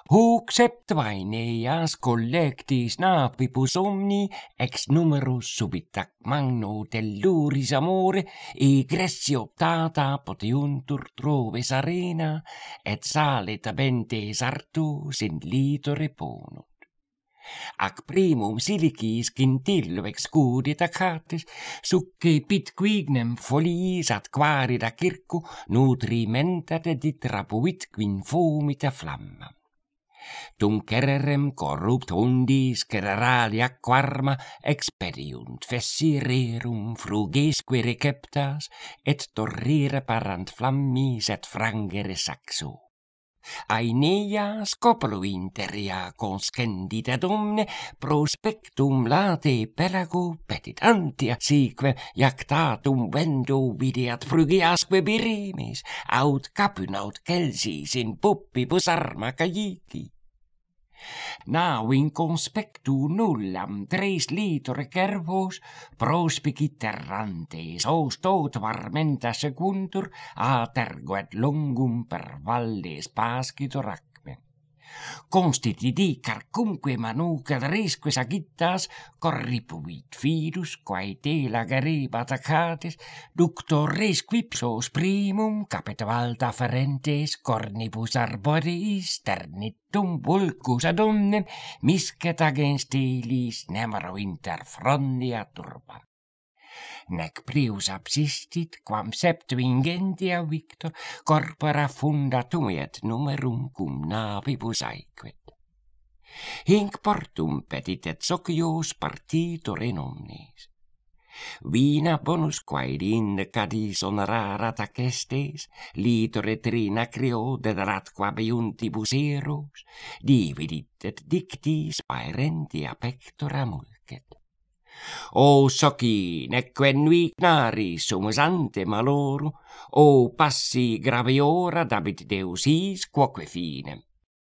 Huc septvaineias collectis napibus omni ex numerus subitac magno telluris amore egressi optata poteiuntur troves arena et sale tabentes artus in litore ponunt. Ac primum silicis quintillo excudit acates, succe pitquignem foliis ad quarida circo nutrimentat dit rapuit quin fumita flamma. Tum cerrem corrupt undis cerrali aquarma expediunt fessi rerum frugesque receptas et torrere parant flammis et frangere saxo. Aeneia scopolo interia conscendit ad omne prospectum late pelago petit antia sique iactatum vendo videat frugiasque birimis aut capunaut celsis in puppibus arma cajici. Now in conspectu nullam 3 litore cervos prospicit errantes tot varmenta secuntur a tergo et longum per valles pascitor acme. Constitidi carcunque manuca dresque sagittas corripuit fidus quae tela gerebat acates ductor res quipsos primum capet valta ferentes cornibus arboreis ternitum vulcus ad omnem miscet agens telis nemero inter frondia turba. Nec prius absistit quam septvingentia victor corpora fundatum et numerum cum navibus aequet. Hinc portum petit et socios partitur in omnes. Vina bonus quae indicadis honorarat acestes, litore trina creo dedarat quabiuntibus eros, dividit et dictis paerentia pectora mulcet. O soci neque nuignari sumus ante maloru, o passi graviora dabit Deus is quoque finem.